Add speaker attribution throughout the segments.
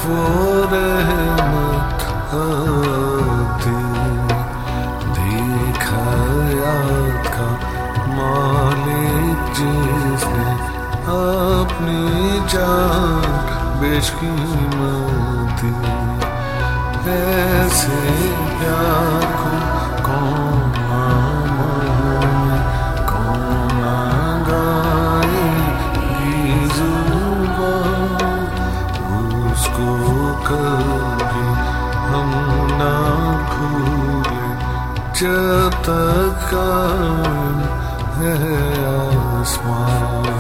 Speaker 1: वो रहमत आती, देखा याद का मालिक जिसने अपनी जान बेशकीमत दी। ऐसे प्यार को कौन माने, कौन गाएगी जुबान, उसको कभी हम ना भूले जब तक कायम है आसमान।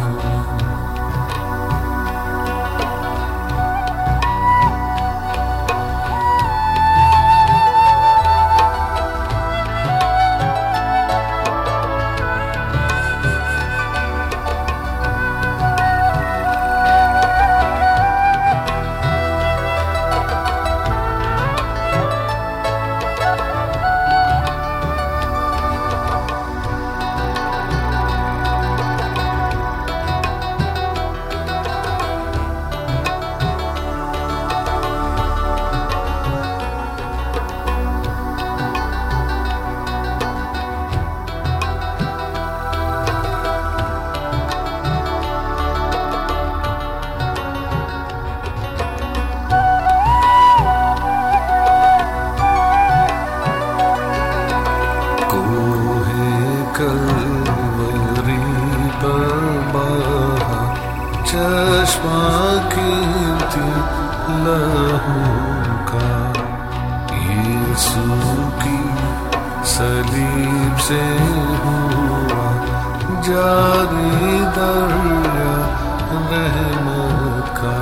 Speaker 1: कलवरी पर बहा चश्मा कीमती लहू का, यीशु की सलीब से हुआ जारी दरिया रहमत का।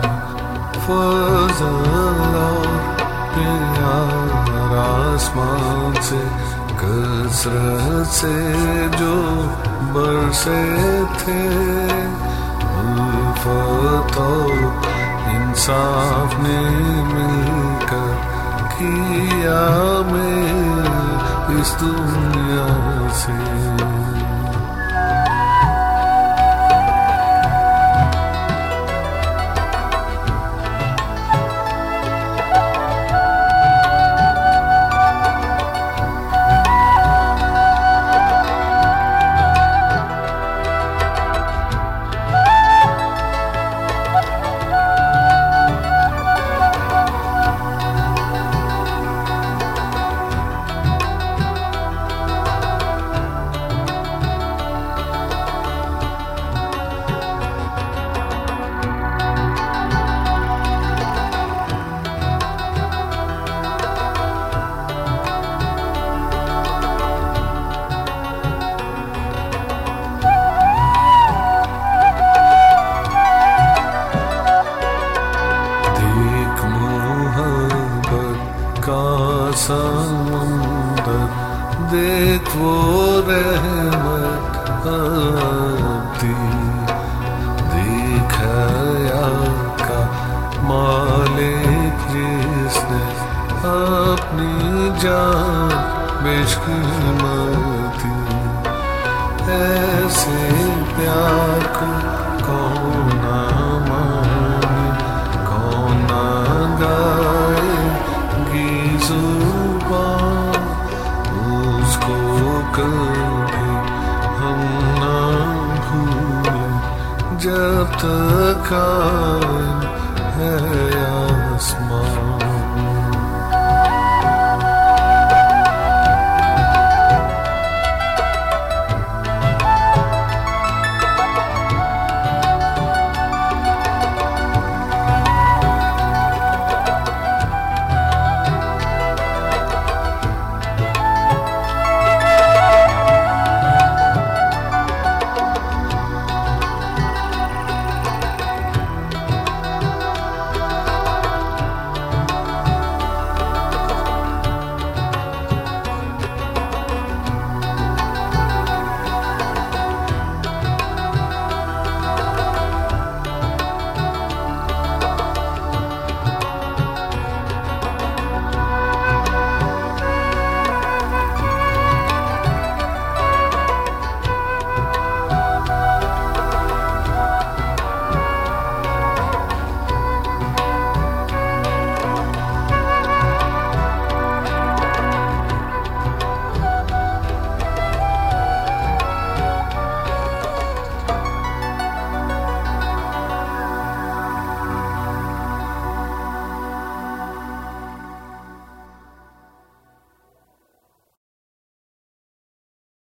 Speaker 1: फज़ल और प्यार आसमान से कसरत से जो बरसे थे, उल्फत और इंसाफ ने मिलकर किया मेल इस दुनिया से। समुंदर देख वो रहमत आती, दिखाया का मालिक जिसने अपनी जान बेशकीमत दी। ऐसे प्यार को कौन